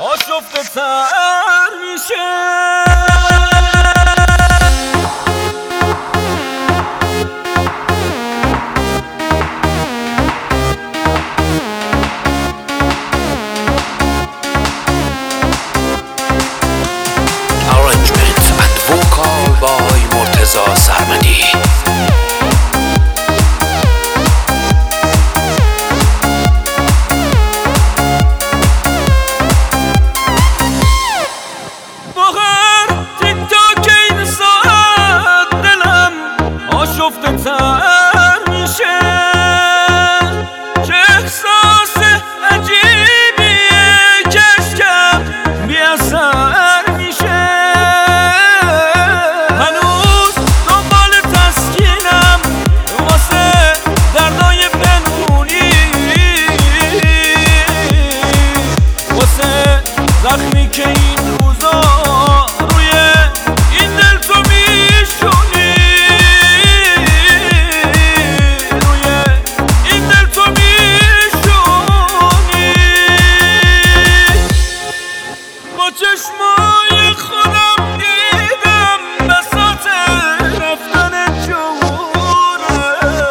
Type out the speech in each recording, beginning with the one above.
آشفته تر میشه. Arrangement and vocal by مرتضی سرمدی. آشفته تر میشه، چه احساس عجیبیه که اشکم بی اثر میشه. هنوز دنبال تسکینم واسه دردای پنهونی، واسه زخمی که این روزا روی این دل تو میشونی. چشمای خودم دیدم بساط رفتن جوره،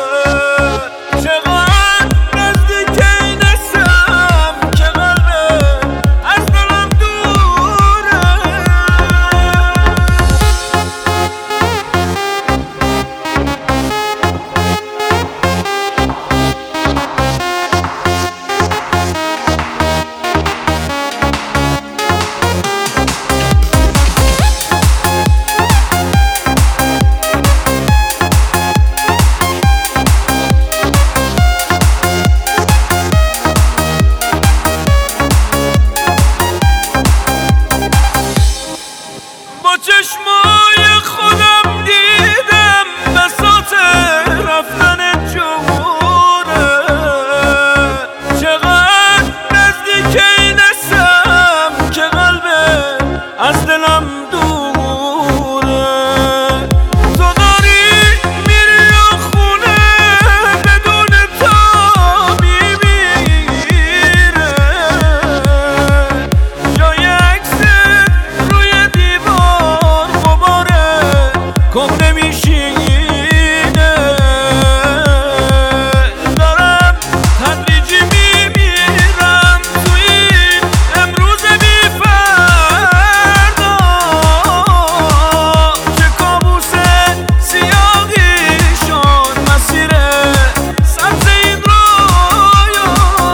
چقدر نزدیک اینستم که قلبم از دلم دوره. چشمای خودم دیدم بساط رفتن جوره، چقدر نزدیک اینستم که قلبم از دلم دوره. تو داری میری و خونه بدون تا میمیره، جای عکست روی دیوار کم نمیشینه. دارم تدریجی میمیرم تو این امروز بی فردا، چه کابوس سیاهی شد مسیر سبز این رویا.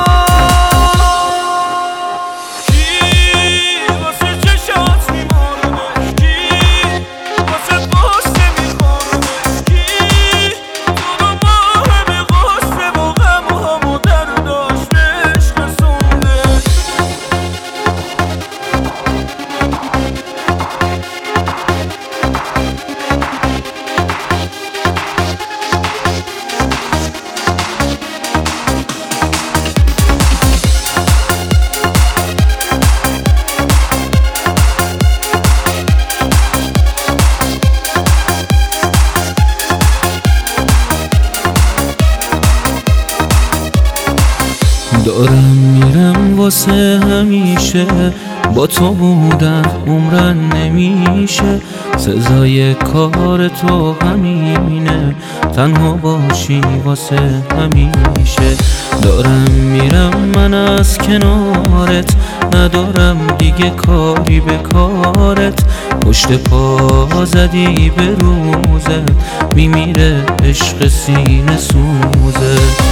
کی واسه چشات میمونه، کی واسه پست میخوره، کی تو رو با همه غصه و غم و هم و درداش بهش رسونده. دارم میرم واسه همیشه، با تو بودن عمرن نمیشه. سزای کار تو همینه، تنها باشی واسه همیشه. دارم میرم من از کنارت، ندارم دیگه کاری به کارت. پشت پا زدی به روزت، میمیره عشق سینه سوزت.